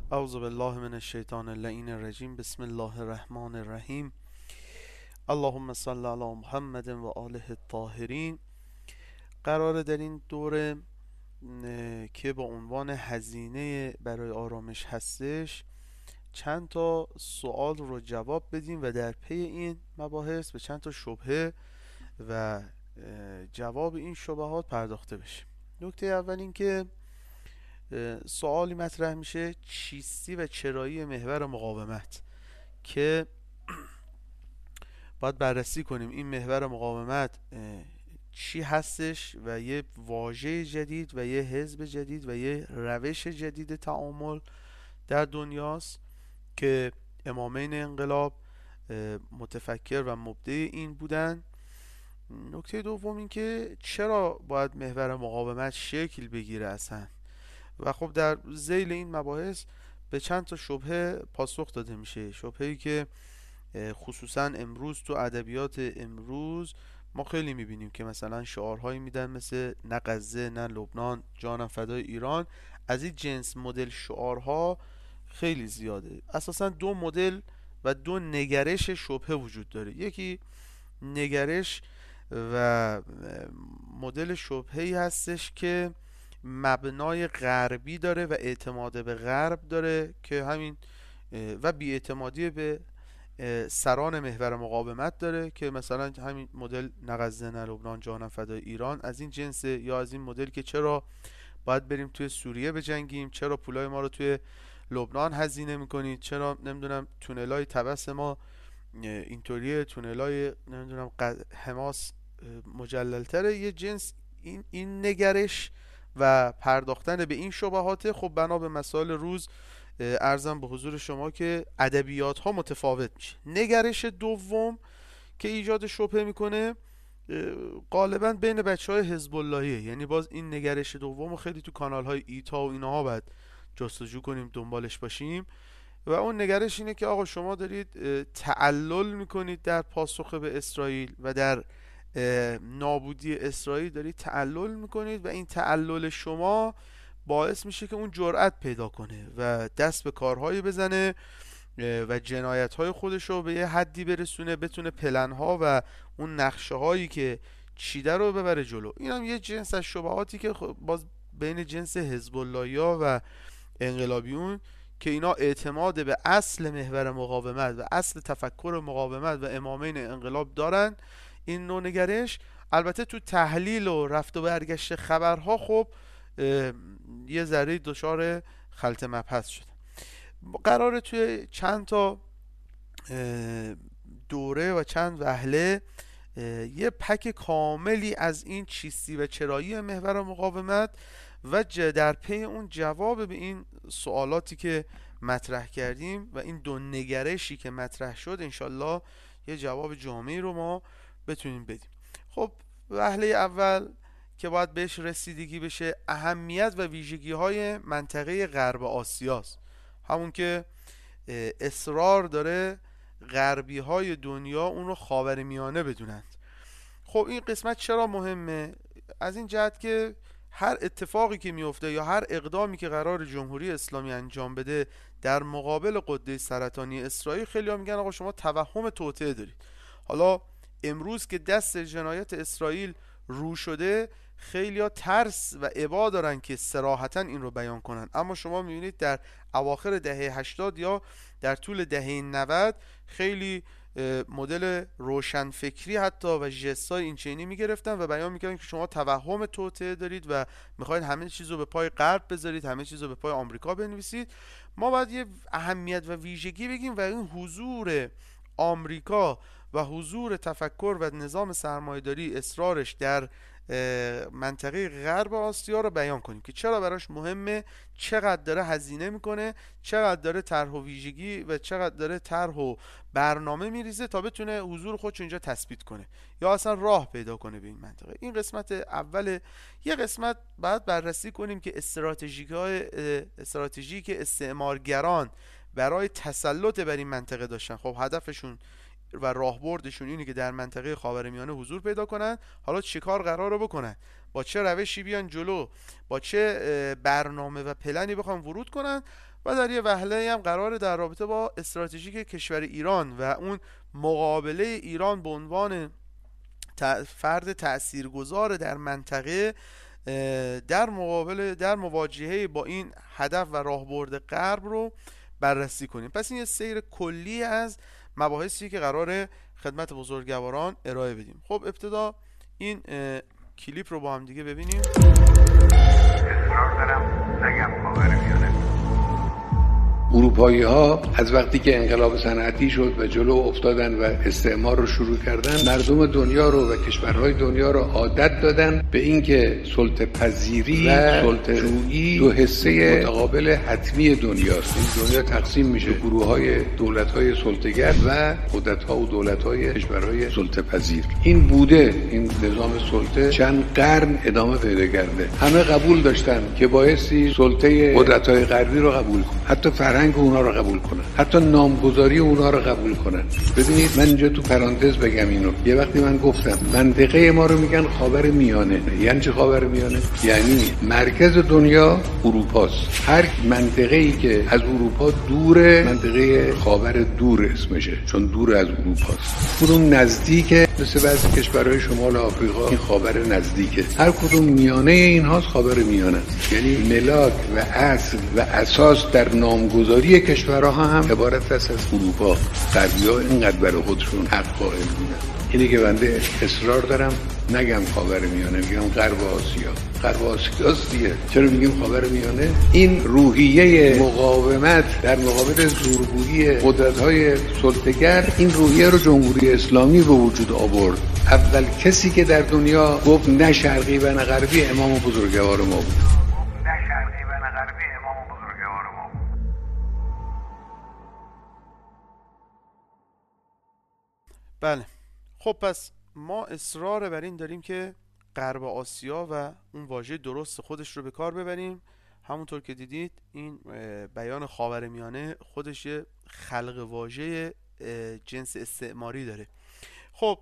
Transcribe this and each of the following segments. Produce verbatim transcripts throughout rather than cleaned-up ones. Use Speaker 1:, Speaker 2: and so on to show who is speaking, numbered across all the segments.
Speaker 1: اعوذ بالله من الشیطان اللعین الرجیم. بسم الله الرحمن الرحیم. اللهم صل علی محمد و آله الطاهرین. قرار در این دوره که با عنوان هزینه برای آرامش هستش چند تا سوال رو جواب بدیم و در پی این مباحث به چند تا شبهه و جواب این شبهات پرداخته بشیم. نکته اول این که سوالی مطرح میشه چیستی و چرایی محور مقاومت که باید بررسی کنیم این محور مقاومت چی هستش و یه واژه جدید و یه حزب جدید و یه روش جدید تعامل در دنیاست که امامین انقلاب متفکر و مبدع این بودن. نکته دوم این که چرا باید محور مقاومت شکل بگیره اصلا، و خب در ذیل این مباحث به چند تا شبهه پاسخ داده میشه. شبهه‌ای که خصوصا امروز تو ادبیات امروز ما خیلی میبینیم که مثلا شعارهایی میدن مثل نه غزه نه لبنان جانم فدای ایران. از این جنس مدل شعارها خیلی زیاده. اساسا دو مدل و دو نگرش شبهه وجود داره. یکی نگرش و مدل شبهه‌ای هستش که مبنای غربی داره و اعتماد به غرب داره که همین و بی‌اعتمادی به سران محور مقاومت داره که مثلا همین مدل نه غزه نه لبنان جانم فدای ایران از این جنسه، یا از این مدل که چرا باید بریم توی سوریه بجنگیم، چرا پولای ما رو توی لبنان هزینه میکنید، چرا نمیدونم تونلای طبس ما اینطوریه، تونلای نمیدونم حماس مجللتره. یه جنس این این نگرش و پرداختن به این شبهات. خب بنا به مسائل روز عرضم به حضور شما که ادبیات ها متفاوت میشه. نگرش دوم که ایجاد شبهه میکنه غالبا بین بچه های حزب اللهیه، یعنی باز این نگرش دوم خیلی تو کانال های ایتا و اینها باید جستجو کنیم، دنبالش باشیم. و اون نگرش اینه که آقا شما دارید تعلل میکنید در پاسخ به اسرائیل و در نابودی اسرائیل دارید تعلل میکنید و این تعلل شما باعث میشه که اون جرأت پیدا کنه و دست به کارهایی بزنه و جنایت‌های خودش رو به یه حدی برسونه بتونه پلن‌ها و اون نقشه هایی که چیده رو ببره جلو. این هم یه جنس از شبهاتی که باز بین جنس حزب اللهیا و انقلابیون که اینا اعتماد به اصل محور مقاومت و اصل تفکر مقاومت و امامین انقلاب دارن. این نوع نگرش البته تو تحلیل و رفت و برگشت خبرها خب یه ذره دچار خلط مبحث شده. قراره توی چند تا دوره و چند وهله یه پک کاملی از این چیستی و چرایی محور مقاومت و در پی اون جواب به این سوالاتی که مطرح کردیم و این دو نگرشی که مطرح شد انشالله یه جواب جامعی رو ما بتونیم بدیم. خب وهله اول که باید بهش رسیدگی بشه اهمیت و ویژگی های منطقه غرب آسیاست. همون که اصرار داره غربی های دنیا اون رو خاورمیانه بدونند. خب این قسمت چرا مهمه؟ از این جهت که هر اتفاقی که میفته یا هر اقدامی که قرار جمهوری اسلامی انجام بده در مقابل غده سرطانی اسرائیل، خیلی ها میگن آقا شما توهم توطئه دارید. حالا امروز که دست جنایت اسرائیل رو شده خیلی ها ترس و ابا دارن که صراحتا این رو بیان کنن، اما شما میبینید در اواخر دهه هشتاد یا در طول دهه نود خیلی مدل روشنفکری حتی و ژستای این چنینی میگرفتن و بیان میکردن که شما توهم توطئه دارید و میخواید همه چیز رو به پای غرب بذارید، همه چیز رو به پای آمریکا بنویسید. ما باید یه اهمیت و ویژگی بگیم و این حضور آمریکا و حضور تفکر و نظام سرمایه‌داری اصرارش در منطقه غرب آسیا رو بیان کنیم که چرا براش مهمه، چقدر داره هزینه میکنه، چقدر داره طرح و ویژگی و چقدر داره طرح و برنامه میریزه تا بتونه حضور خودش اینجا تثبیت کنه یا اصلا راه پیدا کنه به این منطقه. این قسمت اول. یه قسمت بعد بررسی کنیم که استراتژی‌های استراتژی که استعمارگران برای تسلط بر این منطقه داشتن. خب هدفشون و راهبردشون اینه که در منطقه خاورمیانه حضور پیدا کنن. حالا چه کار قراره بکنن، با چه روشی بیان جلو، با چه برنامه و پلنی بخوام ورود کنن و در یه وهله هم قراره در رابطه با استراتژیک کشور ایران و اون مقابله ایران به عنوان فرد تاثیرگذار در منطقه در مقابل در مواجهه با این هدف و راهبرد غرب رو بررسی کنیم. پس این یه سیر کلی از مباحثی که قراره خدمت بزرگواران ارائه بدیم. خب ابتدا این کلیپ رو با هم دیگه ببینیم.
Speaker 2: اصرار دارم نگم خاورمیانه. اروپایی ها از وقتی که انقلاب صنعتی شد و جلو افتادن و استعمار رو شروع کردن، مردم دنیا رو و کشورهای دنیا رو عادت دادن به اینکه سلطه پذیری و سلطه جویی دو حصه متقابل حتمی دنیاست. این دنیا تقسیم میشه به گروه‌های دولت‌های سلطه‌گر و قدرت‌ها و دولت‌های کشورهای سلطه پذیر. این بوده، این نظام سلطه چند قرن ادامه پیدا کرده. همه قبول داشتن که بایستی سلطه قدرت‌های غربی رو قبول کنن، حتی فرهنگ اونا رو قبول کنن، حتی نامگذاری اونا رو قبول کنن. ببینید من اینجا تو پرانتز بگم اینو، یه وقتی من گفتم منطقه ما رو میگن خاور میانه. یعنی چه خاور میانه؟ یعنی مرکز دنیا اروپاست. هر منطقه ای که از اروپا دوره منطقه خاور دور اسمشه، چون دور از اروپاست. کدوم نزدیکه مثل بعضی کشورهای شمال آفریقا این خاور نزدیکه. هر کدوم میانه اینهاست خاور میانه. یعنی ملاک و اصل و اساس در نامگذاری کشورها هم عبارت است از اروپا. غربی‌ها اینقدر برای خودشون حق قائل بودن. اینه که بنده اصرار دارم نگم خاورمیانه، میگم غرب آسیا. غرب آسیاست دیگه. چرا میگیم خاورمیانه؟ این روحیه مقاومت در مقابل زورگویی قدرت‌های سلطه‌گر، این روحیه رو جمهوری اسلامی به وجود آورد. اول کسی که در دنیا گفت نه شرقی و نه غربی امام بزرگوار ما بود.
Speaker 1: بله. خب پس ما اصرار بر این داریم که غرب آسیا و اون واژه درست خودش رو به کار ببریم. همونطور که دیدید این بیان خاورمیانه خودش خلق واژه جنس استعماری داره. خب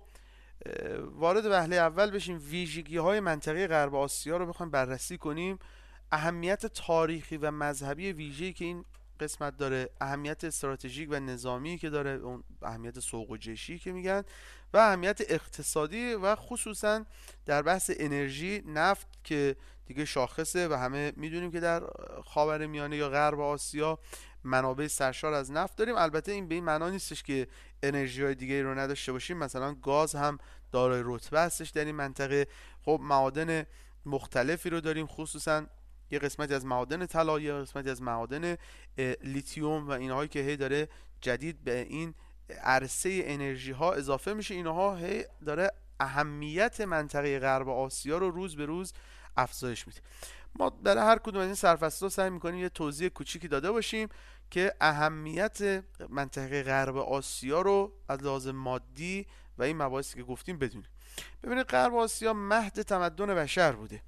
Speaker 1: وارد وهله اول بشیم. ویژگی های منطقه غرب آسیا رو بخوایم بررسی کنیم. اهمیت تاریخی و مذهبی ویژه‌ای که این قسمت داره، اهمیت استراتژیک و نظامی که داره، اون اهمیت سوق و جشی که میگن، و اهمیت اقتصادی و خصوصا در بحث انرژی، نفت که دیگه شاخصه و همه میدونیم که در خاورمیانه یا غرب آسیا منابع سرشار از نفت داریم. البته این به این معنا نیستش که انرژی های دیگه رو نداشته باشیم، مثلا گاز هم دارای رتبه هستش در این منطقه. خب معادن مختلفی رو داریم، خصوصا یه قسمتی از معادن طلا، یه قسمتی از معادن لیتیوم و اینهایی که هی داره جدید به این عرصه انرژی ها اضافه میشه. اینها هی داره اهمیت منطقه غرب آسیا رو روز به روز افزایش میده. ما در هر کدوم از این سرفصل‌ها سعی میکنیم یه توضیح کوچیکی داده باشیم که اهمیت منطقه غرب آسیا رو از لحاظ مادی و این مباحثی که گفتیم بدونیم. ببینید غرب آسیا مهد تمدن بشر بوده.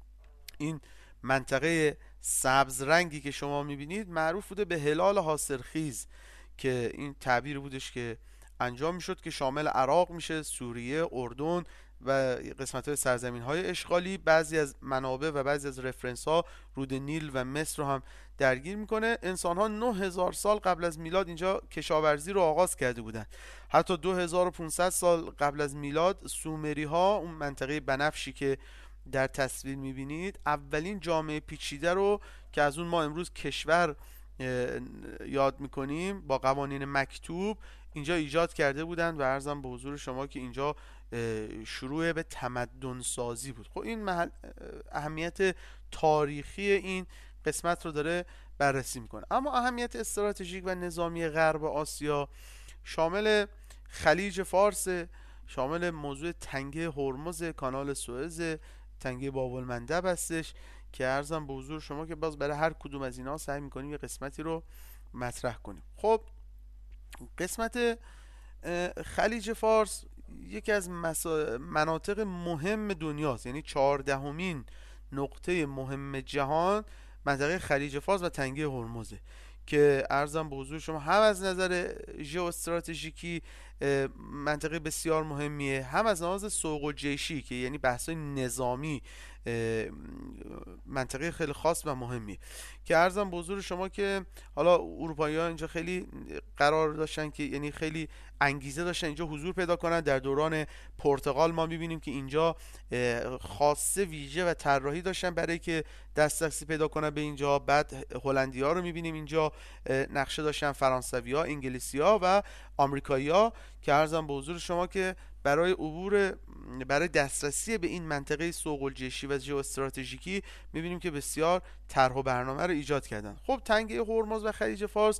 Speaker 1: این منطقه سبز رنگی که شما میبینید معروف بوده به هلال حاصلخیز، که این تعبیر بودش که انجام میشد که شامل عراق میشه، سوریه، اردن و قسمت های سرزمین های اشغالی. بعضی از منابع و بعضی از رفرنس ها رود نیل و مصر رو هم درگیر میکنه. انسان ها نه هزار سال قبل از میلاد اینجا کشاورزی رو آغاز کرده بودن. حتی دو هزار و پانصد سال قبل از میلاد سومری ها، اون منطقه بنفشی که در تصویر میبینید، اولین جامعه پیچیده رو که از اون ما امروز کشور یاد میکنیم با قوانین مکتوب اینجا ایجاد کرده بودن و عرضم به حضور شما که اینجا شروع به تمدن سازی بود. خب این محل اهمیت تاریخی این قسمت رو داره بررسی میکنه. اما اهمیت استراتژیک و نظامی غرب آسیا شامل خلیج فارس، شامل موضوع تنگه هرمز، کانال سوئز، تنگه باب المندب هستش که عرضم به حضور شما که باز برای هر کدوم از اینا سعی میکنیم یه قسمتی رو مطرح کنیم. خب قسمت خلیج فارس یکی از مناطق مهم دنیاست، یعنی چهاردهمین نقطه مهم جهان منطقه خلیج فارس و تنگه هرمزه که عرضم به حضور شما هم از نظر ژئواستراتژیکی منطقه بسیار مهمیه، هم از لحاظ سوق و جیشی که یعنی بحث‌های نظامی منطقه خیلی خاص و مهمی که عرضم به حضور شما که حالا اروپایی‌ها اینجا خیلی قرار داشتن که یعنی خیلی انگیزه داشتن اینجا حضور پیدا کنن. در دوران پرتغال ما می‌بینیم که اینجا خاصه ویژه و طراحی داشتن برای که دسترسی پیدا کنن به اینجا. بعد هلندی‌ها رو می‌بینیم اینجا نقشه داشتن، فرانسوی‌ها، انگلیسی‌ها و آمریکایی‌ها که عرضم به حضور شما که برای عبور برای دسترسی به این منطقه سوق الجیشی و ژئواستراتژیکی می‌بینیم که بسیار طرح و برنامه رو ایجاد کردن. خب تنگه هرمز و خلیج فارس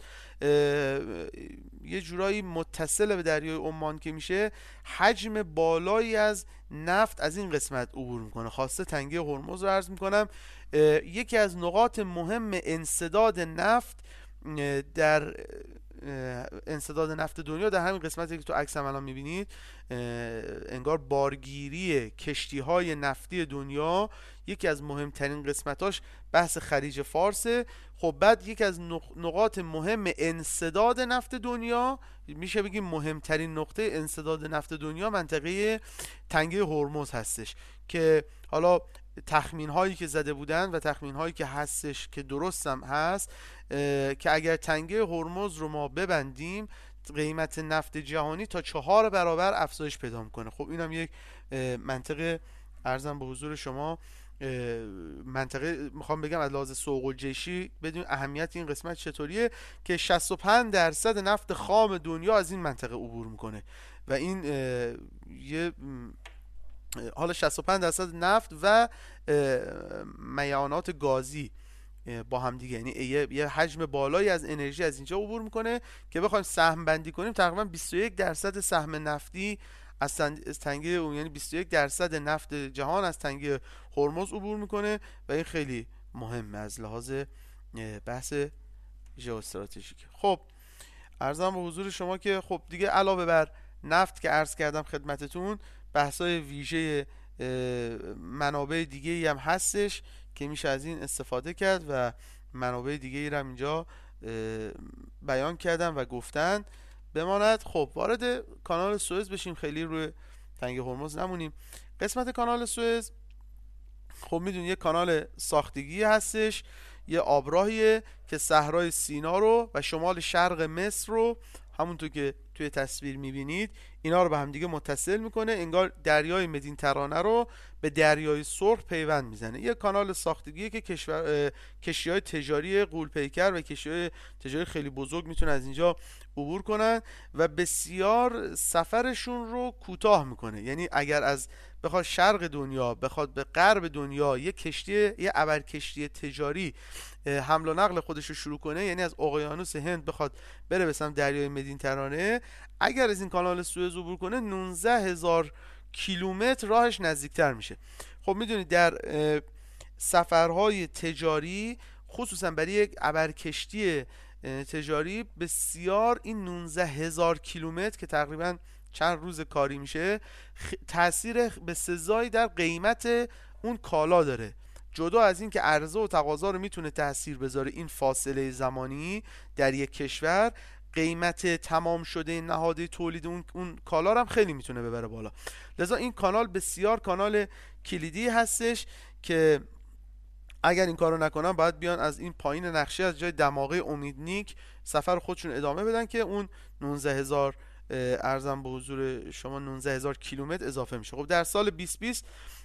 Speaker 1: یه جورایی متصل به دریای عمان که میشه، حجم بالایی از نفت از این قسمت عبور میکنه. خاصه تنگه هرمز رو عرض میکنم یکی از نقاط مهم انسداد نفت در انسداد نفت دنیا در همین قسمتی که تو عکس هم الان میبینید، انگار بارگیری کشتی های نفتی دنیا یکی از مهمترین قسمتاش بحث خلیج فارسه. خب بعد یکی از نقاط مهم انسداد نفت دنیا، میشه بگیم مهمترین نقطه انسداد نفت دنیا، منطقه تنگه هرمز هستش که حالا تخمین هایی که زده بودن و تخمین هایی که هستش که درست هم هست که اگر تنگه هرمز رو ما ببندیم قیمت نفت جهانی تا چهار برابر افزایش پیدا میکنه. خب اینم یک منطقه عرضم به حضور شما، منطقه میخوام بگم از لحاظ سوق الجیشی بدون اهمیت این قسمت چطوریه که شصت و پنج درصد نفت خام دنیا از این منطقه عبور میکنه و این یه حالا شصت و پنج درصد نفت و میانات گازی با هم دیگه، یعنی یه،, یه حجم بالایی از انرژی از اینجا عبور میکنه که بخوایم سهم بندی کنیم تقریبا بیست و یک درصد سهم نفتی از تنگه اون، یعنی بیست و یک درصد نفت جهان از تنگه هرمز عبور میکنه و این خیلی مهمه از لحاظ بحث ژئواستراتژیک. خب عرضم به حضور شما که خب دیگه علاوه بر نفت که عرض کردم خدمتتون، بحث‌های ویژه منابع دیگه ای هم هستش که میشه از این استفاده کرد و منابع دیگه ای رو هم اینجا بیان کردم و گفتن بماند. خب وارد کانال سوئز بشیم، خیلی روی تنگه هرمز نمونیم. قسمت کانال سوئز خب میدونید یه کانال ساختگی هستش، یه آبراهیه که صحرای سینا رو و شمال شرق مصر رو همونطور که توی تصویر میبینید اینا رو به هم دیگه متصل میکنه، انگار دریای مدیترانه رو به دریای سرخ پیوند میزنه. یه کانال ساختگیه که کشور کشتی‌های تجاری غول‌پیکر و کشتی‌های تجاری خیلی بزرگ میتونن از اینجا عبور کنن و بسیار سفرشون رو کوتاه میکنه. یعنی اگر از بخواد شرق دنیا بخواد به غرب دنیا یه کشتی یه ابرکشتی تجاری حمل و نقل خودش رو شروع کنه، یعنی از اقیانوس هند بخواد بره به سمت دریای مدیترانه، اگر از این کانال سوئز عبور کنه نوزده هزار کیلومتر راهش نزدیکتر میشه. خب میدونید در سفرهای تجاری خصوصا برای یک ابرکشتی تجاری بسیار این نوزده هزار کیلومتر که تقریبا چند روز کاری میشه تأثیر به سزایی در قیمت اون کالا داره. جدا از این که عرضه و تقاضا رو میتونه تأثیر بذاره این فاصله زمانی در یک کشور، قیمت تمام شده نهاده تولید اون, اون کالا رو هم خیلی میتونه ببره بالا. لذا این کانال بسیار کانال کلیدی هستش که اگر این کارو نکنن باید بیان از این پایین نقشه از جای دماغه امیدنیک سفر خودشون ادامه بدن که اون نوزده هزار ارزم به حضور شما نوزده هزار کیلومتر اضافه میشه. خب در سال بیست بیست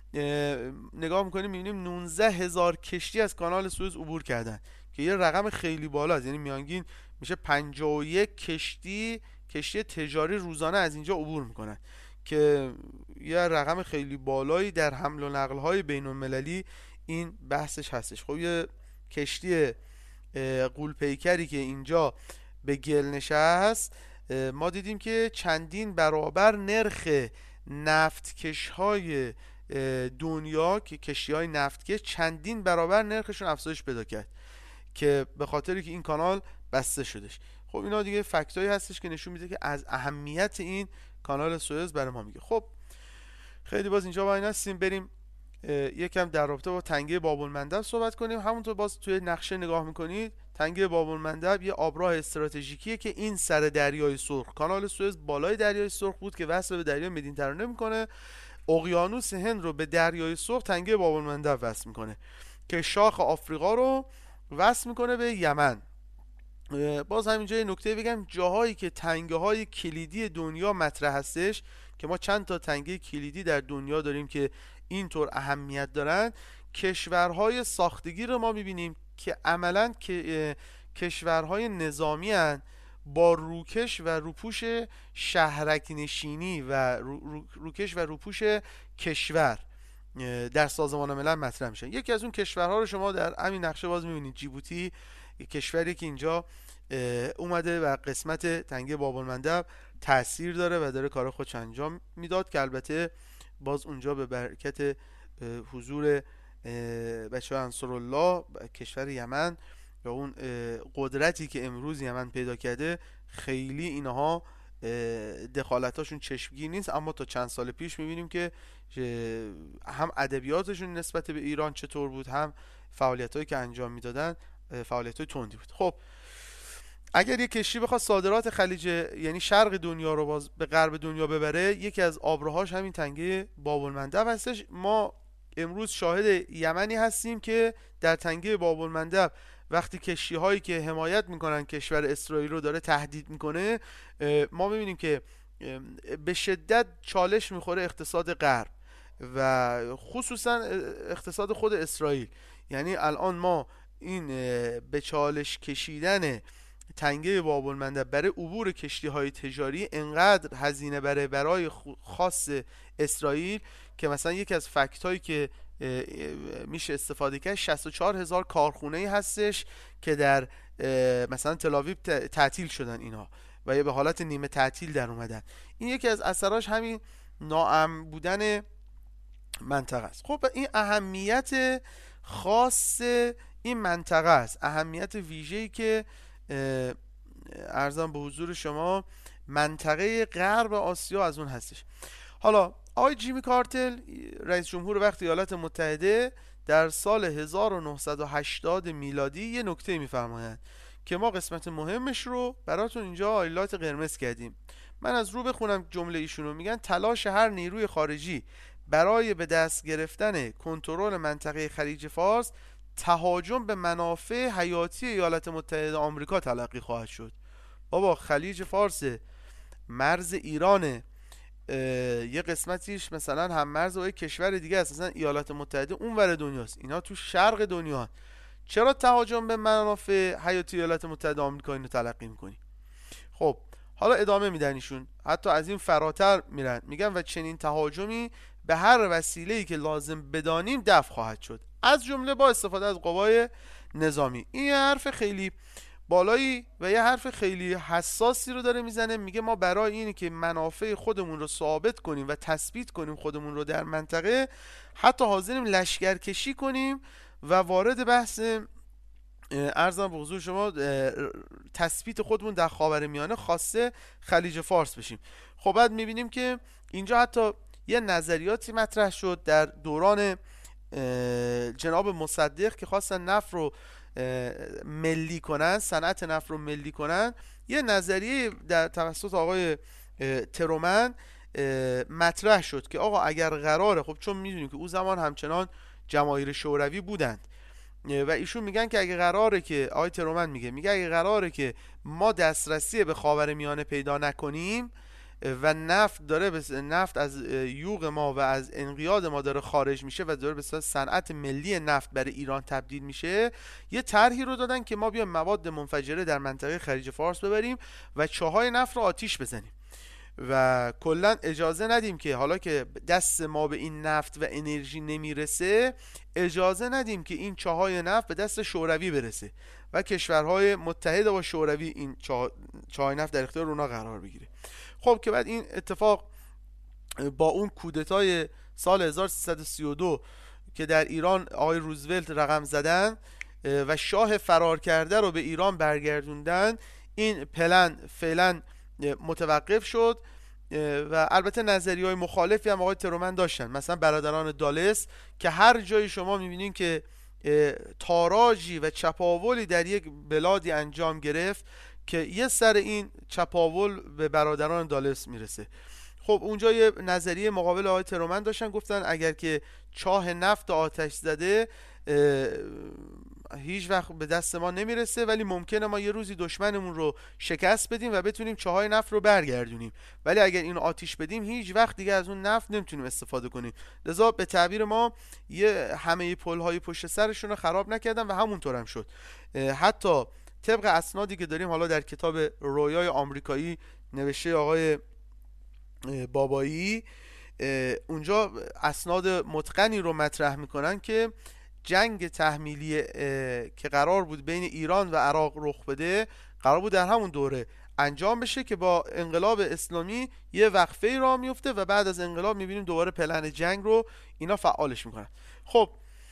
Speaker 1: نگاه میکنیم میبینیم نوزده هزار کشتی از کانال سوئز عبور کردن که یه رقم خیلی بالا است، یعنی میانگین میشه پنجاه و یک کشتی کشتی تجاری روزانه از اینجا عبور میکنن که یه رقم خیلی بالایی در حمل و نقل های بین المللی این بحثش هستش. خب یه کشتی غول‌پیکری که اینجا به گل نشست، ما دیدیم که چندین برابر نرخ نفتکش های دنیا که کشتی های نفتکش چندین برابر نرخشون افزایش پیدا کرد که به خاطری که این کانال بسته شدش. خب اینا دیگه فکتایی هستش که نشون میده که از اهمیت این کانال سوئز برای ما میگه. خب خیلی باز اینجا با این هستیم، بریم یکم در رابطه با تنگه باب‌المندب صحبت کنیم. همونطور باز توی نقشه نگاه میکنید تنگه باب‌المندب یه آبراه استراتژیکیه که این سر دریای سرخ، کانال سوئز بالای دریای سرخ بود که وصل به دریای مدیترانه میکنه اقیانوس هند رو به دریای سرخ تنگه باب المندب وصل میکنه که شاخ آفریقا رو وصل میکنه به یمن. باز همینجا یه نکته بگم، جاهایی که تنگه های کلیدی دنیا مطرح هستش که ما چند تا تنگه کلیدی در دنیا داریم که اینطور اهمیت دارن، کشورهای ساختگی رو ما میبینیم که عملاً که کشورهای نظامی هن با روکش و روپوش شهرک نشینی و رو روکش و روپوش کشور در سازمان ملل مطرح میشن. یکی از اون کشورها رو شما در همین نقشه باز میبینید، جیبوتی، کشوری که اینجا اومده و قسمت تنگه باب المندب تاثیر داره و داره کار خودش انجام میداد، که البته باز اونجا به برکت حضور بچه ها انصارالله کشور یمن و اون قدرتی که امروز یمن پیدا کرده، خیلی اینها دخالتاشون چشمگیر نیست. اما تا چند سال پیش میبینیم که هم ادبیاتشون نسبت به ایران چطور بود، هم فعالیتایی که انجام میدادن فعالیتای تندی بود. خب اگر یک کشتی بخواد صادرات خلیج یعنی شرق دنیا رو باز به غرب دنیا ببره، یکی از آبراهاش همین تنگه باب المندب هستش. ما امروز شاهد یمنی هستیم که در تنگه باب المندب وقتی کشتی هایی که حمایت میکنن کشور اسرائیل رو داره تهدید میکنه، ما میبینیم که به شدت چالش میخوره اقتصاد غرب و خصوصا اقتصاد خود اسرائیل. یعنی الان ما این به چالش کشیدن تنگه باب المندب برای عبور کشتی های تجاری انقدر هزینه بره برای خاص اسرائیل که مثلا یکی از فکت هایی که میشه استفاده کرد، شصت و چهار هزار کارخونه هستش که در مثلا تل‌آویو تعطیل شدن اینها و یا به حالت نیمه تعطیل در اومدن. این یکی از اثراش همین ناامن بودن منطقه است. خب این اهمیت خاص این منطقه است، اهمیت ویژه‌ای که عرضم به حضور شما منطقه غرب آسیا از اون هستش. حالا آقای جیمی کارتر رئیس جمهور وقت ایالات متحده در سال هزار و نهصد و هشتاد میلادی یه نکته میفرمایند که ما قسمت مهمش رو براتون اینجا هایلایت قرمز کردیم. من از رو بخونم جمله ایشون رو. میگن تلاش هر نیروی خارجی برای به دست گرفتن کنترل منطقه خلیج فارس تهاجم به منافع حیاتی ایالات متحده آمریکا تلقی خواهد شد. بابا خلیج فارس مرز ایرانه، یه قسمتیش مثلا هم مرز و یک کشور دیگه است، مثلا ایالات متحده اونور دنیاست، اینا تو شرق دنیا. چرا تهاجم به منافع حیاتی ایالات متحده آمریکا اینو تلقی میکنی؟ خب حالا ادامه میدن ایشون، حتی از این فراتر میرن، میگن و چنین تهاجمی به هر وسیله‌ای که لازم بدانیم دفع خواهد شد، از جمله با استفاده از قوای نظامی. این یه حرف خیلی بالایی و یه حرف خیلی حساسی رو داره میزنه. میگه ما برای اینی که منافع خودمون رو ثابت کنیم و تثبیت کنیم خودمون رو در منطقه، حتی حاضریم لشکرکشی کنیم و وارد بحث عرضم به حضور شما تثبیت خودمون در خاورمیانه خاصه خلیج فارس بشیم. خب بعد میبینیم که اینجا حتی یه نظریاتی مطرح شد در دوران جناب مصدق که خواستن نفت رو ملی کنن، صنعت نفت رو ملی کنن. یه نظریه در توسط آقای ترومن مطرح شد که آقا اگر قراره، خب چون میدونیم که اون زمان همچنان جماهیر شوروی بودند و ایشون میگن که اگه قراره که آقای ترومن میگه میگه اگه قراره که ما دسترسی به خاورمیانه پیدا نکنیم و نفت داره بس نفت از یوغ ما و از انقیاد ما داره خارج میشه و داره به صنعت ملی نفت برای ایران تبدیل میشه، یه طرحی رو دادن که ما بیایم مواد منفجره در منطقه خلیج فارس ببریم و چاهای نفت رو آتیش بزنیم و کلا اجازه ندیم که حالا که دست ما به این نفت و انرژی نمیرسه، اجازه ندیم که این چاهای نفت به دست شوروی برسه و کشورهای متحد با شوروی این چاهای نفت در اختیار اونا قرار بگیره. خب که بعد این اتفاق با اون کودتای سال هزار و سیصد و سی و دو که در ایران آقای روزولت رقم زدن و شاه فرار کرده رو به ایران برگردوندن، این پلن فعلا متوقف شد و البته نظریه‌های مخالفی هم آقای ترومن داشتن، مثلا برادران دالس که هر جایی شما می‌بینین که تاراجی و چپاولی در یک بلادی انجام گرفت که یه سر این چپاول به برادران دالس میرسه. خب اونجا یه نظریه مقابل آقای ترومن داشتن، گفتن اگر که چاه نفت آتش زده هیچ وقت به دست ما نمیرسه، ولی ممکنه ما یه روزی دشمنمون رو شکست بدیم و بتونیم چاهای نفت رو برگردونیم، ولی اگر اینو آتیش بدیم هیچ وقت دیگه از اون نفت نمیتونیم استفاده کنیم. لذا به تعبیر ما یه همه پل‌های پشت سرشون رو خراب نکردن و همونطور هم شد. حتی طبق اسنادی که داریم حالا در کتاب رویای آمریکایی نوشته آقای بابایی، اونجا اسناد متقنی رو مطرح میکنن که جنگ تحمیلی که قرار بود بین ایران و عراق رخ بده قرار بود در همون دوره انجام بشه که با انقلاب اسلامی یه وقفه راه میفته و بعد از انقلاب میبینیم دوباره پلن جنگ رو اینا فعالش میکنن. خب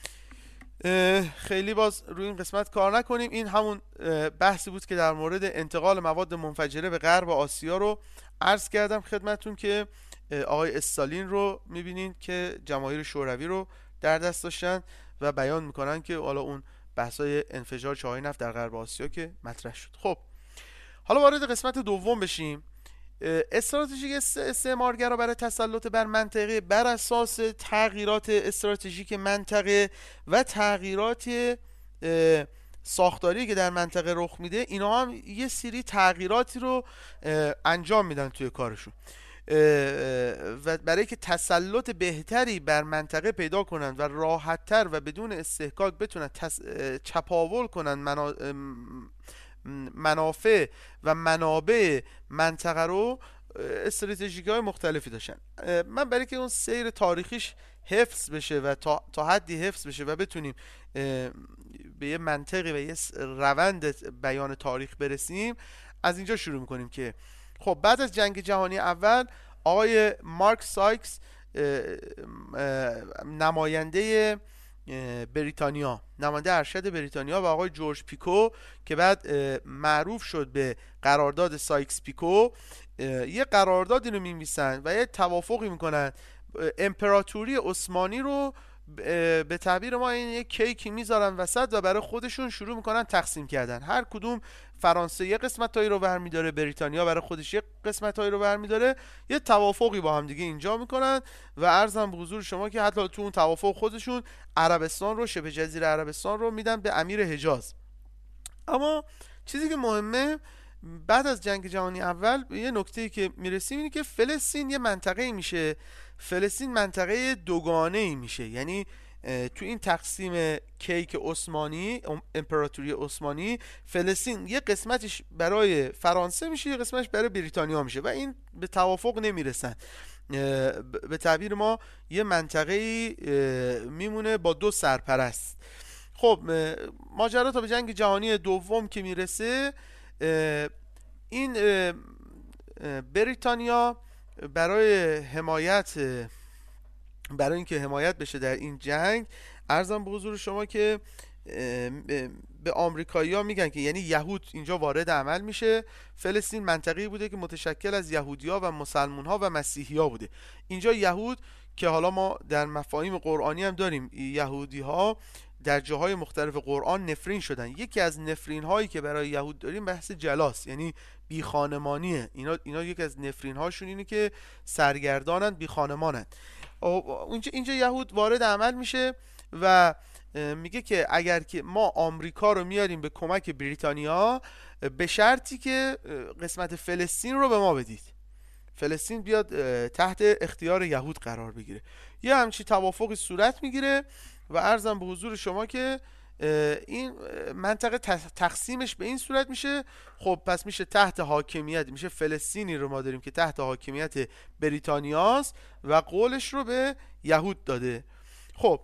Speaker 1: خیلی باز روی این قسمت کار نکنیم. این همون بحثی بود که در مورد انتقال مواد منفجره به غرب آسیا رو عرض کردم خدمتون که آقای استالین رو میبینین که جماهیر شوروی رو در دست داشتن و بیان میکنن که حالا اون بحثای انفجار چاهای نفت در غرب آسیا که مطرح شد. خب حالا وارد قسمت دوم بشیم. استراتژی استعمارگرا برای تسلط بر منطقه بر اساس تغییرات استراتژیک منطقه و تغییرات ساختاری که در منطقه رخ میده، اینا هم یه سری تغییراتی رو انجام میدن توی کارشون و برای که تسلط بهتری بر منطقه پیدا کنن و راحتتر و بدون استحقاق بتونن تس... چپاول کنن منا... منافع و منابع منطقه رو، استراتژیک‌های های مختلفی داشتن. من برای که اون سیر تاریخیش حفظ بشه و تا, تا حدی حفظ بشه و بتونیم به یه منطقی و یه روند بیان تاریخ برسیم، از اینجا شروع میکنیم که خب بعد از جنگ جهانی اول آقای مارک سایکس نماینده بریتانیا، نماینده ارشد بریتانیا و آقای جورج پیکو که بعد معروف شد به قرارداد سایکس پیکو، یه قراردادی رو می‌نویسن و یه توافقی میکنن. امپراتوری عثمانی رو به تعبیر ما این یک کیکی میذارن وسط و برای خودشون شروع میکنن تقسیم کردن. هر کدوم فرانسه یه قسمتایی رو برمیداره، بریتانیا برای خودش یه قسمتایی رو برمیداره، یه توافقی با هم دیگه اینجا میکنن و عرضم به حضور شما که حتی تو اون توافق خودشون عربستان رو، شبه جزیره عربستان رو میدن به امیر حجاز. اما چیزی که مهمه بعد از جنگ جهانی اول یه نکته‌ای که میرسیم اینه که فلسطین یه منطقه‌ای میشه. فلسطین منطقه دوگانه‌ای میشه، یعنی تو این تقسیم کیک عثمانی، امپراتوری عثمانی، فلسطین یه قسمتش برای فرانسه میشه، یه قسمتش برای بریتانیا میشه و این به توافق نمیرسن. به تعبیر ما یه منطقه‌ای میمونه با دو سرپرست. خب ماجرا تا به جنگ جهانی دوم که میرسه، این بریتانیا برای حمایت برای اینکه حمایت بشه در این جنگ، عرضم به حضور شما که به آمریکایی‌ها میگن که یعنی یهود اینجا وارد عمل میشه. فلسطین منطقه‌ای بوده که متشکل از یهودی‌ها و مسلمان‌ها و مسیحی‌ها بوده. اینجا یهود که حالا ما در مفاهیم قرآنی هم داریم، یهودی‌ها در جاهای مختلف قرآن نفرین شدن. یکی از نفرین هایی که برای یهود داریم بحث جلاس، یعنی بی خانمانیه. اینا اینا یکی از نفرین هاشون اینه که سرگردانن، بی خانمانن. اینجا اینجا یهود وارد عمل میشه و میگه که اگر که ما آمریکا رو میاریم به کمک بریتانیا، به شرطی که قسمت فلسطین رو به ما بدید، فلسطین بیاد تحت اختیار یهود قرار بگیره. یه همچین توافقی صورت میگیره و عرضم به حضور شما که این منطقه تقسیمش به این صورت میشه. خب پس میشه تحت حاکمیت، میشه فلسطینی رو ما داریم که تحت حاکمیت بریتانیاست و قولش رو به یهود داده. خب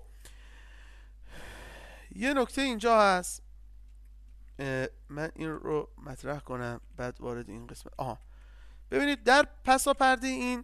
Speaker 1: یه نکته اینجا هست، من این رو مطرح کنم بعد وارد این قسمت. آها ببینید در پسا پرده این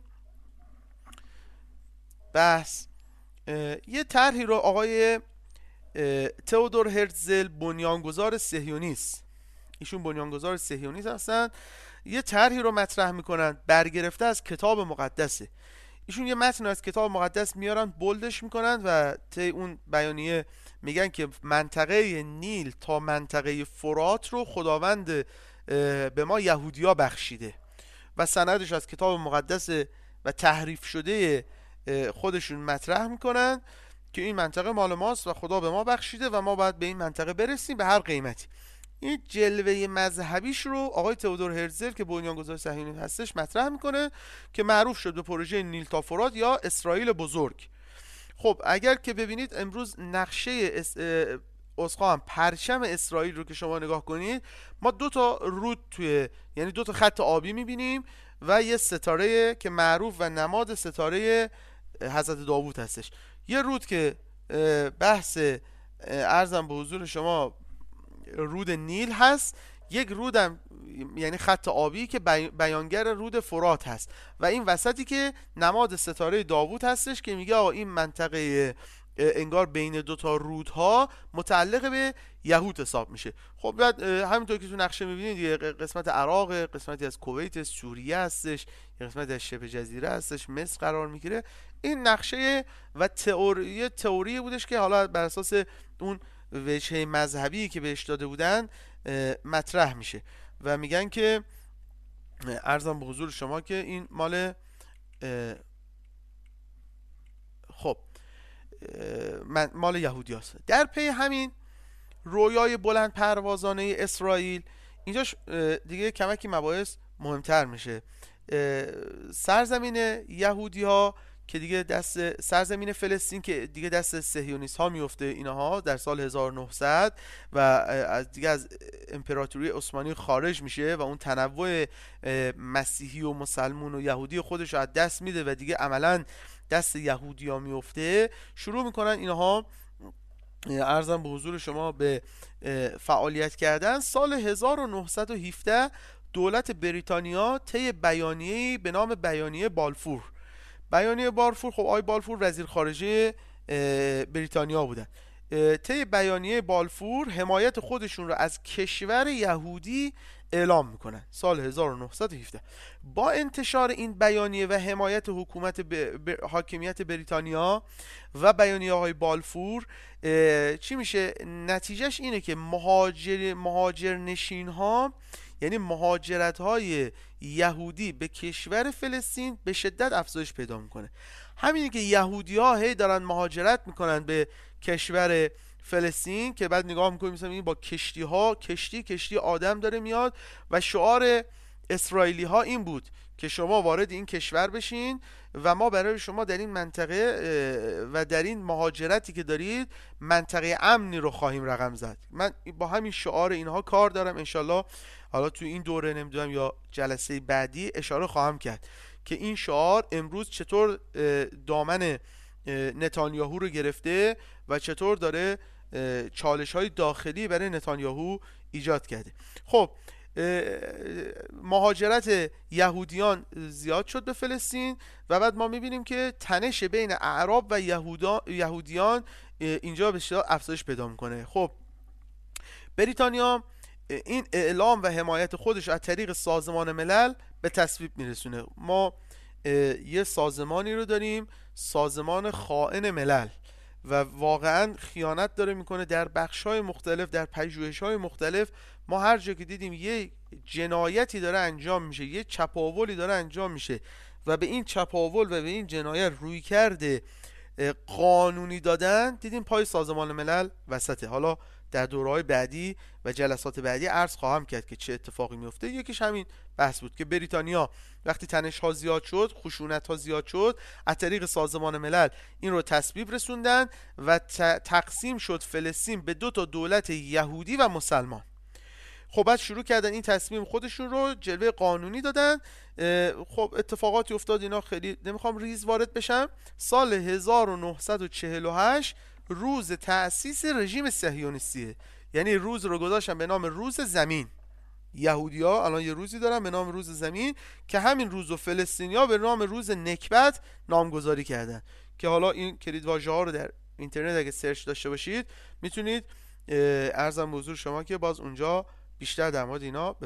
Speaker 1: بحث یه طرحی رو آقای تئودور هرتزل، بنیانگذار صهیونیست، ایشون بنیانگذار صهیونیست هستن، یه طرحی رو مطرح میکنن برگرفته از کتاب مقدسه. ایشون یه متن از کتاب مقدس میارن، بولدش میکنن و طی اون بیانیه میگن که منطقه نیل تا منطقه فرات رو خداوند به ما یهودیا بخشیده و سندش از کتاب مقدس و تحریف شده خودشون مطرح میکنن که این منطقه مال ماست و خدا به ما بخشیده و ما باید به این منطقه برسیم به هر قیمتی. این جلوه مذهبیش رو آقای تئودور هرزل که بنیانگذار صهیونیسم هستش مطرح میکنه که معروف شد به پروژه نیل تا فرات یا اسرائیل بزرگ. خب اگر که ببینید امروز نقشه اس... اسقام پرچم اسرائیل رو که شما نگاه کنید، ما دو تا رود توی، یعنی دو تا خط آبی میبینیم و یه ستاره که معروف و نماد ستاره حضرت داوود هستش. یه رود که بحث عرضم به حضور شما رود نیل هست، یک رودم یعنی خط آبی که بیانگر رود فرات هست و این وسطی که نماد ستاره داوود هستش که میگه آقا این منطقه انگار بین دو تا رودها متعلق به یهود حساب میشه. خب بعد همینطور که تو نقشه میبینید یه قسمت عراق، قسمتی از کویت، سوریه هستش، یه قسمتی از شبه جزیره هستش، مصر قرار میگیره. این نقشه و تئوری تئوری بودش که حالا بر اساس اون وجهه مذهبی که بهش داده بودن مطرح میشه و میگن که عرضم به حضور شما که این مال خب مال یهودی هست. در پی همین رویای بلند پروازانه اسرائیل اینجاش دیگه کمکی مباحث مهمتر میشه. سرزمین یهودی ها که دیگه دست سرزمین فلسطین که دیگه دست صهیونیست ها میفته اینها در سال هزار و نهصد و از دیگه از امپراتوری عثمانی خارج میشه و اون تنوع مسیحی و مسلمون و یهودی خودش رو از دست میده و دیگه عملاً دست یهودی ها میفته. شروع میکنن اینها عرضم به حضور شما به فعالیت کردن. سال هزار و نهصد و هفده دولت بریتانیا طی بیانیه‌ای به نام بیانیه بالفور، بیانیه بالفور، خب آقای بالفور وزیر خارجه بریتانیا بودن، طی بیانیه بالفور حمایت خودشون رو از کشور یهودی اعلام میکنن سال هزار و نهصد و هفده. با انتشار این بیانیه و حمایت حکومت ب... ب... حاکمیت بریتانیا و بیانیه های بالفور چی میشه؟ نتیجهش اینه که مهاجر مهاجر نشین ها، یعنی مهاجرت های یهودی به کشور فلسطین به شدت افزایش پیدا میکنه. همینه که یهودی ها هی دارن مهاجرت میکنن به کشور فلسطین که بعد نگاه میکنیم مثلا این با کشتی ها کشتی کشتی آدم داره میاد و شعار اسرائیلی ها این بود که شما وارد این کشور بشین و ما برای شما در این منطقه و در این مهاجرتی که دارید منطقه امنی رو خواهیم رقم زد. من با همین شعار اینها کار دارم، انشالله حالا تو این دوره نمیدونم یا جلسه بعدی اشاره خواهم کرد که این شعار امروز چطور دامن نتانیاهو رو گرفته و چطور داره چالش های داخلی برای نتانیاهو ایجاد کرده. خب مهاجرت یهودیان زیاد شد به فلسطین و بعد ما میبینیم که تنش بین اعراب و یهودیان اینجا به شدت افزایش پیدا میکنه. خب بریتانیا این اعلام و حمایت خودش از طریق سازمان ملل به تصویب میرسونه. ما یه سازمانی رو داریم، سازمان خائن ملل، و واقعا خیانت داره میکنه در بخش‌های مختلف، در پژوهش‌های مختلف. ما هر جا که دیدیم یه جنایتی داره انجام میشه، یه چپاولی داره انجام میشه و به این چپاول و به این جنایت روی کرده قانونی دادن، دیدیم پای سازمان ملل وسطه. حالا در دوره‌های بعدی و جلسات بعدی عرض خواهم کرد که چه اتفاقی میفته. یکیش همین بحث بود که بریتانیا وقتی تنش ها زیاد شد، خشونت ها زیاد شد، از طریق سازمان ملل این رو تصویب رسوندن و تقسیم شد فلسطین به دو تا دولت یهودی و مسلمان. خب بعد شروع کردن این تصمیم خودشون رو جلوه قانونی دادن. خب اتفاقاتی افتاد، اینا خیلی نمیخوام ریز وارد بشم. سال هزار و نهصد و چهل و هشت روز تأسیس رژیم صهیونیستیه، یعنی روز رو گذاشتن به نام روز زمین. یهودی‌ها الان یه روزی دارن به نام روز زمین که همین روز و فلسطینی‌ها به نام روز نکبت نامگذاری کردن که حالا این کلید واژه‌ها رو در اینترنت اگه سرچ داشته باشید میتونید عرضم به حضور شما که باز اونجا بیشتر در مورد اینا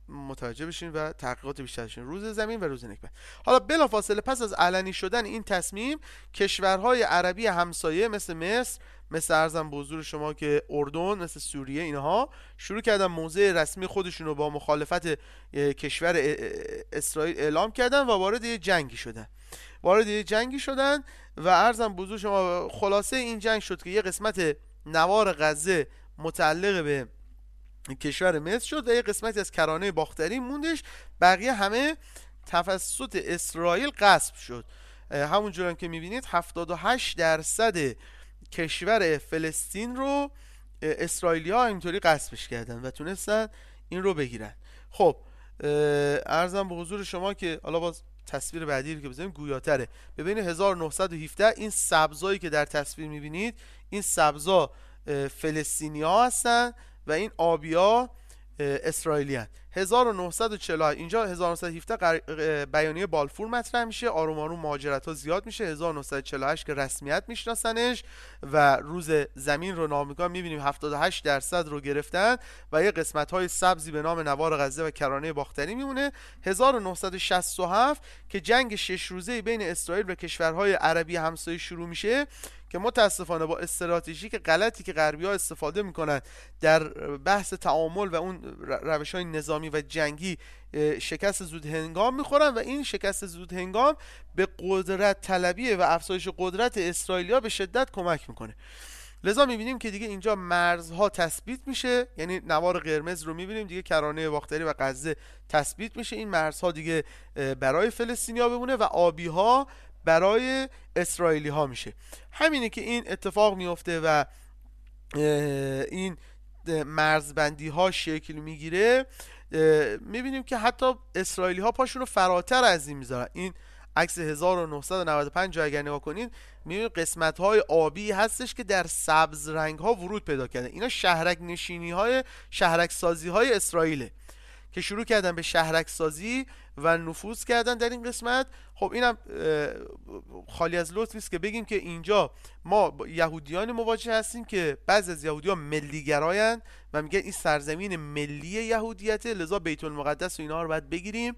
Speaker 1: متوجه بشین و تحقیقات بیشتر بشین. روز زمین و روز نکبت. حالا بلافاصله پس از علنی شدن این تصمیم، کشورهای عربی همسایه مثل مصر، مثل ارزم به حضور شما که اردن، مثل سوریه، اینها شروع کردن موضع رسمی خودشون رو با مخالفت کشور اسرائیل اعلام کردن و وارد یه جنگی شدن وارد یه جنگی شدن و ارزم به حضور شما خلاصه این جنگ شد که یه قسمت نوار غزه متعلق به کشور مصر شد و یه قسمتی از کرانه باختری موندش، بقیه همه توسط اسرائیل غصب شد. همونجور هم که میبینید هفتاد و هشت درصد کشور فلسطین رو اسرائیلی ها اینطوری غصبش کردن و تونستن این رو بگیرن. خب عرضم به حضور شما که حالا باز تصویر بعدی رو که بزنیم گویاتره. ببینید هزار و نهصد و هفده این سبزایی که در تصویر میبینید، این سبزا فلسطینی ها هستن و این آبیا اسرائیلی هستن. هزار و نهصد و چهل و هشت اینجا هزار و نهصد و هفده بیانیه بالفور مطرح میشه، آروم آروم مهاجرت ها زیاد میشه. هزار و نهصد و چهل و هشت که رسمیت میشناسنش و روز زمین رو نام میکنن، میبینیم هفتاد و هشت درصد رو گرفتن و یه قسمت های سبزی به نام نوار غزه و کرانه باختری میمونه. هزار و نهصد و شصت و هفت که جنگ شش روزه بین اسرائیل و کشورهای عربی همسایه شروع میشه که متاسفانه با استراتژی که غلطی که غربی‌ها استفاده میکنن در بحث تعامل و اون روش‌های نظامی و جنگی شکست زود هنگام میخورن و این شکست زود هنگام به قدرت طلبی و افزایش قدرت اسرائیلیا به شدت کمک میکنه. لذا میبینیم که دیگه اینجا مرزها تثبیت میشه، یعنی نوار قرمز رو میبینیم دیگه کرانه باختری و غزه تثبیت میشه، این مرزها دیگه برای فلسطینیا بمونه و آبی‌ها برای اسرائیلی ها میشه. همینه که این اتفاق میفته و این مرزبندی ها شکل میگیره. میبینیم که حتی اسرائیلی ها پاشون رو فراتر از این میذارن. این عکس هزار و نهصد و نود و پنج رو اگر نگاه کنید میبینید قسمت های آبی هستش که در سبز رنگ ها ورود پیدا کرده. اینا شهرک نشینی های شهرک سازی های اسرائیله که شروع کردن به شهرک سازی و نفوذ کردن در این قسمت. خب اینم خالی از لطف نیست که بگیم که اینجا ما یهودیان مواجه هستیم که بعضی از یهودیان ملی‌گرایند و میگن این سرزمین ملی یهودیته، لذا بیت المقدس و اینا رو باید بگیریم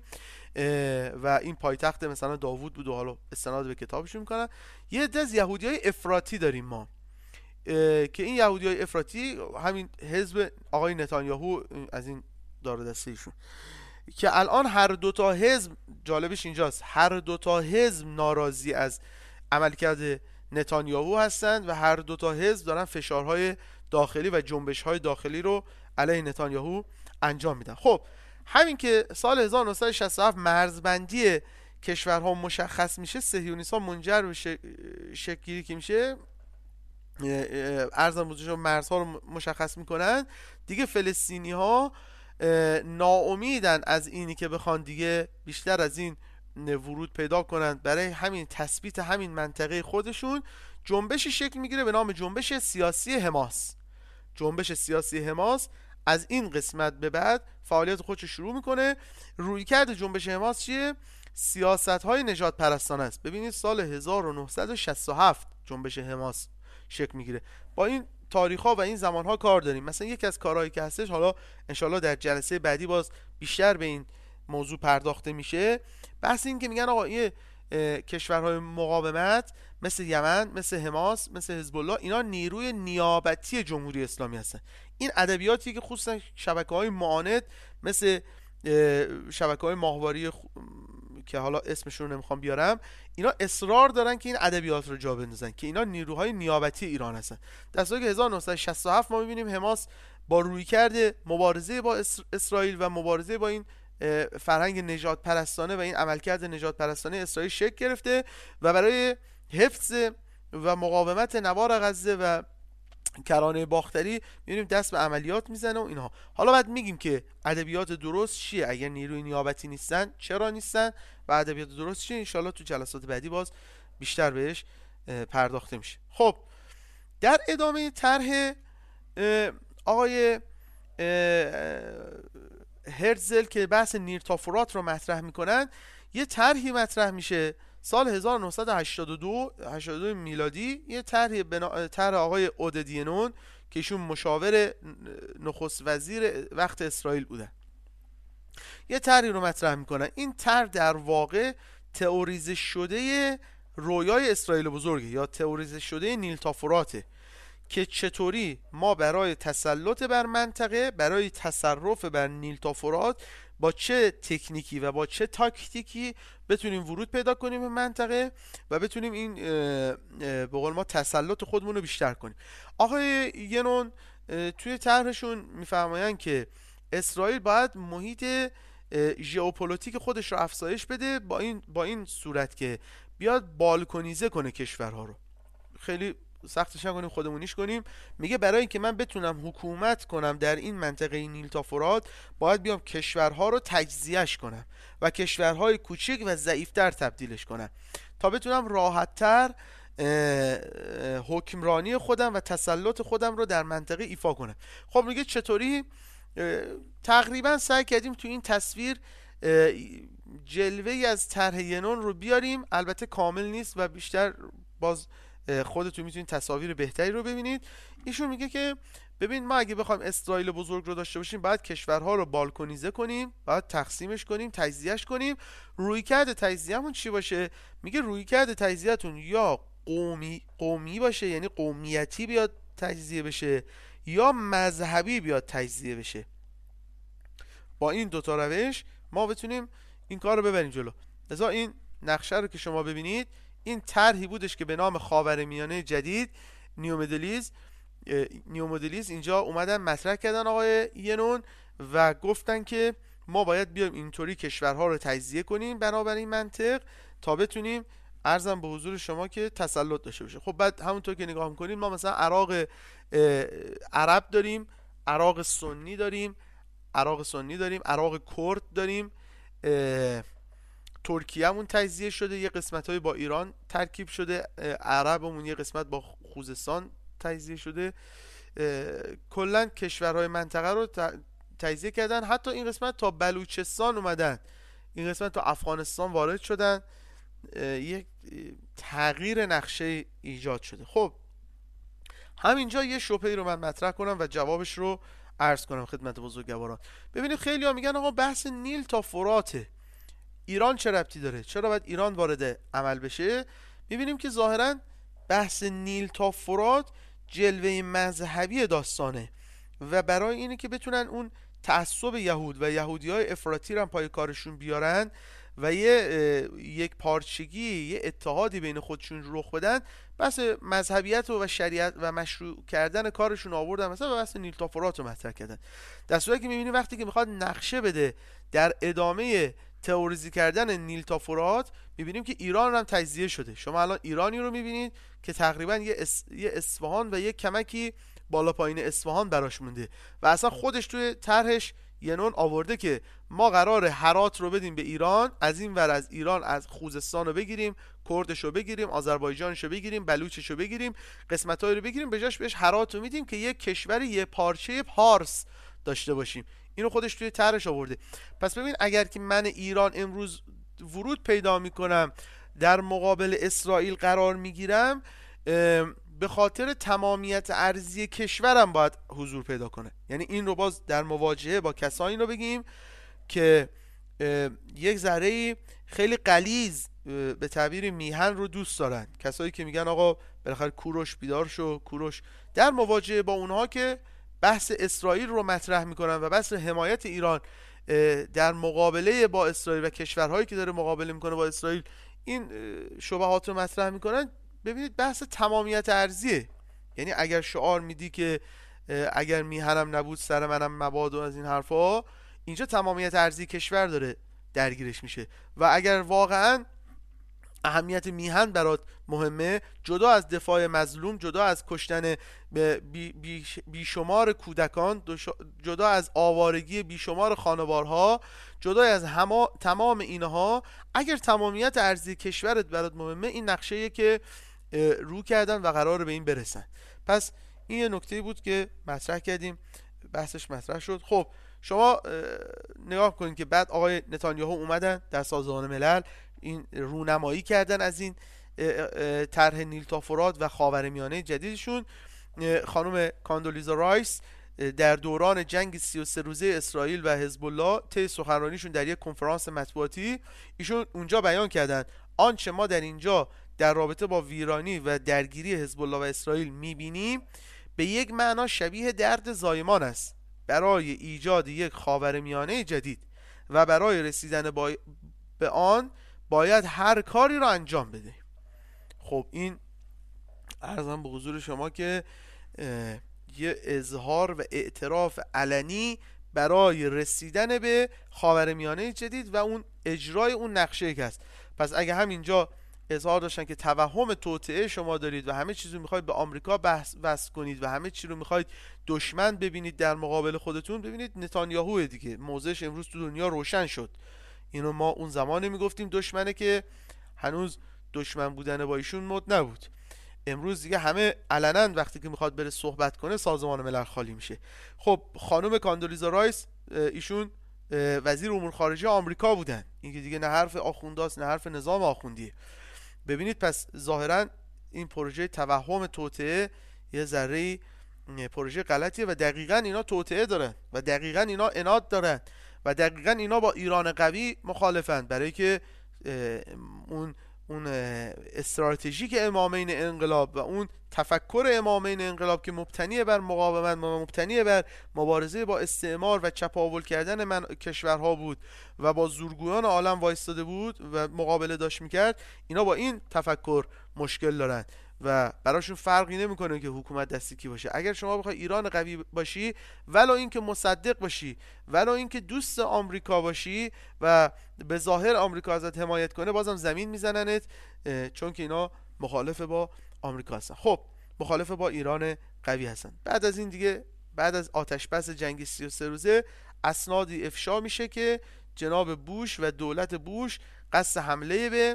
Speaker 1: و این پایتخت مثلا داوود بود و حالا استناد به کتابشون میکنن. یه عده از یهودیای افراطی داریم ما که این یهودیای افراطی همین حزب آقای نتانیاهو از این دار دسته ایشون که الان هر دوتا حزب، جالبش اینجاست، هر دوتا حزب ناراضی از عملکرد نتانیاهو هستند و هر دوتا حزب دارن فشارهای داخلی و جنبشهای داخلی رو علیه نتانیاهو انجام میدن. خب همین که سال هزار و نهصد و شصت و هفت مرزبندی کشورها مشخص میشه، صهیونیست‌ها منجر به شکل گیری که میشه، ارزم بزرگشون مرزها رو مشخص میکنن، دیگه فلسطینی ها ناامیدن از اینی که بخوان دیگه بیشتر از این ورود پیدا کنند برای همین تثبیت همین منطقه خودشون. جنبشی شکل میگیره به نام جنبش سیاسی حماس. جنبش سیاسی حماس از این قسمت به بعد فعالیت خودش شروع میکنه. رویکرد جنبش حماس چیه؟ سیاست‌های نجات پرستانه است. ببینید سال هزار و نهصد و شصت و هفت جنبش حماس شکل میگیره. با این تاریخ‌ها و این زمان‌ها کار داریم. مثلا یکی از کارهایی که هستش، حالا انشالله در جلسه بعدی باز بیشتر به این موضوع پرداخته میشه، بحث این که میگن آقا این کشورهای مقاومت مثل یمن، مثل حماس، مثل حزب الله، اینا نیروی نیابتی جمهوری اسلامی هستن. این ادبیاتی که خصوصا شبکه‌های معاند مثل شبکه‌های ماهواری خ... که حالا اسمشون رو نمیخوام بیارم، اینا اصرار دارن که این ادبیات رو جا بندازن که اینا نیروهای نیابتی ایران هستن. در سال هزار و نهصد و شصت و هفت ما می‌بینیم حماس با رویکرد مبارزه با اسرائیل و مبارزه با این فرهنگ نجات پرستانه و این عملکرد نجات پرستانه اسرائیل شکل گرفته و برای حفظ و مقاومت نوار غزه و کرانه باختری می‌بینیم دست به عملیات میزنه و اینها. حالا بعد میگیم که ادبیات درست چیه، اگر نیروی نیابتی نیستن چرا نیستن و ادبیات درست چیه، ان شاءالله تو جلسات بعدی باز بیشتر بهش پرداخته میشه. خب در ادامه طرح آقای هرتزل که بحث نیرتافورات رو مطرح میکنن، یه طرحی مطرح میشه سال هزار و نهصد و هشتاد و دو میلادی، یه طرح بنا... طرح آقای اوددینون که ایشون مشاور نخست وزیر وقت اسرائیل بودن. یه طرحی رو مطرح میکنن. این طرح در واقع تئوریزه شده رویای اسرائیل بزرگه یا تئوریزه شده نیل تا فراته که چطوری ما برای تسلط بر منطقه، برای تصرف بر نیل تا فرات با چه تکنیکی و با چه تاکتیکی بتونیم ورود پیدا کنیم به منطقه و بتونیم این به قول ما تسلط خودمون رو بیشتر کنیم. آقای ینون توی طرحشون میفرمایند که اسرائیل باید محیط ژئوپلیتیک خودش رو افزایش بده با این با این صورت که بیاد بالکنیزه کنه کشورها رو. خیلی سختش نکنیم، خودمونیش کنیم. میگه برای اینکه من بتونم حکومت کنم در این منطقه نیل تا فرات باید بیام کشورها رو تجزیهش کنم و کشورهای کوچک و ضعیفتر تبدیلش کنم تا بتونم راحتتر حکمرانی خودم و تسلط خودم رو در منطقه ایفا کنم. خب میگه چطوری؟ تقریبا سعی کردیم تو این تصویر جلوه‌ای از طرح ینون رو بیاریم، البته کامل نیست و بیشتر باز خودتون میتونید تصاویر بهتری رو ببینید. ایشون میگه که ببین ما اگه بخوایم اسرائیل بزرگ رو داشته باشیم باید کشورها رو بالکنیزه کنیم، باید تقسیمش کنیم، تجزیهش کنیم. رویکرد تجزیهمون چی باشه؟ میگه رویکرد تجزیهتون یا قومی قومی باشه، یعنی قومیتی بیاد تجزیه بشه، یا مذهبی بیاد تجزیه بشه. با این دوتا روش ما بتونیم این کار رو ببریم جلو. لذا این نقشه رو که شما ببینید این طرحی بودش که به نام خاورمیانه جدید، نیو مدلیز نیو مدلیز اینجا اومدن مطرح کردن آقای ینون و گفتن که ما باید بیایم اینطوری کشورها رو تجزیه کنیم بنابراین منطق تا بتونیم عرضم به حضور شما که تسلط داشته باشه. خب بعد همونطور که نگاه میکنیم ما مثلا عراق عرب داریم، عراق سنی داریم، عراق سنی داریم، عراق کرد داریم، ترکیه همون تجزیه شده، یه قسمت های با ایران ترکیب شده، عربمون یه قسمت با خوزستان تجزیه شده. کلا کشورهای منطقه رو تجزیه کردن، حتی این قسمت تا بلوچستان اومدن، این قسمت تا افغانستان وارد شدن، یک تغییر نقشه ایجاد شده. خب همینجا یه شبهه‌ای رو من مطرح کنم و جوابش رو عرض کنم خدمت بزرگواران. ببینید خیلی ها میگن آقا بحث نیل تا فراته، ایران چه ربطی داره؟ چرا باید ایران وارد عمل بشه؟ میبینیم که ظاهرا بحث نیل تا فرات جلوه مذهبی داستانه و برای اینه که بتونن اون تعصب یهود و یهودیای افراطی رو پای کارشون بیارن و یه یک پارچگی، یه اتحادی بین خودشون رخ بدن، بحث مذهبیت و شریعت و مشروع کردن کارشون آوردن مثلا بحث نیل تا فرات رو مطرح کردن. در صورتی که می‌بینیم وقتی که میخواد نقشه بده در ادامه تئوریزی کردن نیل تا فرات، می‌بینیم که ایران هم تجزیه شده. شما الان ایرانی رو می‌بینید که تقریبا یه اس... یه اصفهان و یه کمکی بالا پایین اصفهان براش مونده و اصلا خودش توی طرحش ینون آورده که ما قراره هرات رو بدیم به ایران، از این ور از ایران از خوزستان رو بگیریم، کردش رو بگیریم، آذربایجانش رو بگیریم، بلوچش رو بگیریم، قسمت‌هایی رو بگیریم، به جاش بهش هرات رو میدیم که یک کشور یه پارچه پارس داشته باشیم. اینو خودش توی طرحش آورده. پس ببین اگر که من ایران امروز ورود پیدا میکنم در مقابل اسرائیل قرار میگیرم، به خاطر تمامیت ارضی کشورم باید حضور پیدا کنه. یعنی این رو باز در مواجهه با کسایی رو بگیم که یک ذره خیلی غلیظ به تعبیر میهن رو دوست دارن، کسایی که میگن آقا بالاخره کوروش بیدار شو کوروش، در مواجهه با اونها که بحث اسرائیل رو مطرح میکنن و بحث حمایت ایران در مقابله با اسرائیل و کشورهایی که داره مقابله میکنه با اسرائیل این شبهات رو مطرح میکنن. ببینید بحث تمامیت ارضیه. یعنی اگر شعار میدی که اگر میهنم نبود سر منم مباد و از این حرفا، اینجا تمامیت ارضی کشور داره درگیرش میشه و اگر واقعا اهمیت میهن برات مهمه، جدا از دفاع مظلوم، جدا از کشتن بیشمار کودکان، جدا از آوارگی بیشمار خانوارها، جدا از همه تمام اینها، اگر تمامیت ارضی کشورت برات مهمه، این نقشه‌ایه که رو کردن و قراره به این برسن. پس این یه نکته بود که مطرح کردیم، بحثش مطرح شد. خب شما نگاه کنید که بعد آقای نتانیاهو اومدن در سازمان ملل این رونمایی کردن از این طرح نیل تا فرات و خاورمیانه جدیدشون. خانم کاندولیزا رایس در دوران جنگ سی و سه روزه اسرائیل و حزب الله طی سخنرانیشون در یک کنفرانس مطبوعاتی ایشون اونجا بیان کردن آنچه ما در اینجا در رابطه با ویرانی و درگیری حزب الله و اسرائیل میبینیم به یک معنا شبیه درد زایمان است برای ایجاد یک خاورمیانه جدید و برای رسیدن با... به آن باید هر کاری را انجام بده. خب این عرضم به حضور شما که یه اظهار و اعتراف علنی برای رسیدن به خاورمیانه جدید و اون اجرای اون نقشه که هست. پس اگه همینجا اظهار داشتن که توهم توطئه شما دارید و همه چیز رو میخواید به آمریکا بحث بس کنید و همه چیز رو میخواید دشمن ببینید در مقابل خودتون، ببینید نتانیاهو دیگه موضعش امروز تو دنیا روشن شد. اینو ما اون زمان میگفتیم دشمنه که هنوز دشمن بودن با ایشون مد نبود. امروز دیگه همه علنا وقتی که میخواد بره صحبت کنه سازمان ملل خالی میشه. خب خانم کاندولیزا رایس ایشون وزیر امور خارجه آمریکا بودن. این که دیگه نه حرف آخونداست نه حرف نظام آخوندیه. ببینید پس ظاهرا این پروژه توهم توطئه یه ذره پروژه غلطیه و دقیقاً اینا توطئه دارن و دقیقاً اینا عناد دارن و دقیقاً اینا با ایران قوی مخالفن برای که اون اون استراتژیک امامین انقلاب و اون تفکر امامین انقلاب که مبتنی بر مقاومت و مبتنی بر مبارزه با استعمار و چپاول کردن من کشورها بود و با زورگویان عالم وایستاده بود و مقابله داشت میکرد، اینا با این تفکر مشکل دارن و براشون فرقی نمیکنه که حکومت دستی کی باشه. اگر شما بخوای ایران قوی باشی ولو اینکه مصدق باشی ولو اینکه دوست آمریکا باشی و به ظاهر آمریکا ازت حمایت کنه، بازم زمین میزننت، چون که اینا مخالف با آمریکا هستن. خب مخالف با ایران قوی هستن. بعد از این دیگه بعد از آتش بس جنگ سی و سه روزه اسنادی افشا میشه که جناب بوش و دولت بوش قصد حمله به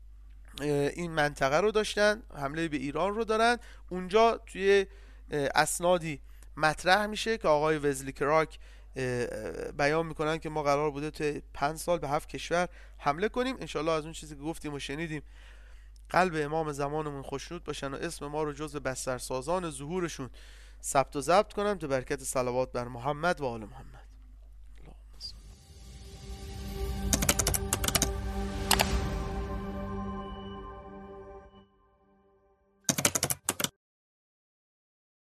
Speaker 1: این منطقه رو داشتن، حمله به ایران رو دارن. اونجا توی اسنادی مطرح میشه که آقای وزلی کراک بیان میکنن که ما قرار بوده توی پنج سال به هفت کشور حمله کنیم. انشالله از اون چیزی که گفتیم و شنیدیم قلب امام زمانمون خوشنود باشن و اسم ما رو جزو بسترسازان ظهورشون ثبت و ضبط کنن، تو برکت صلوات بر محمد و آل محمد.